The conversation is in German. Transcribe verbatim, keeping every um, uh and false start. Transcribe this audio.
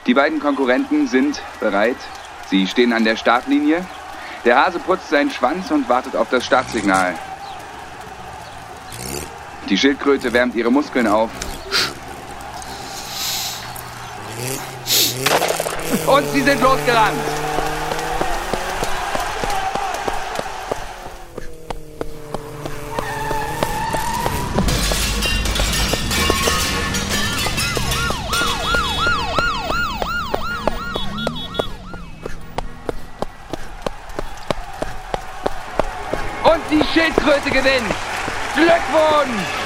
Die beiden Konkurrenten sind bereit. Sie stehen an der Startlinie. Der Hase putzt seinen Schwanz und wartet auf das Startsignal. Die Schildkröte wärmt ihre Muskeln auf. Und sie sind losgerannt. Und die Schildkröte gewinnt. Glückwunsch!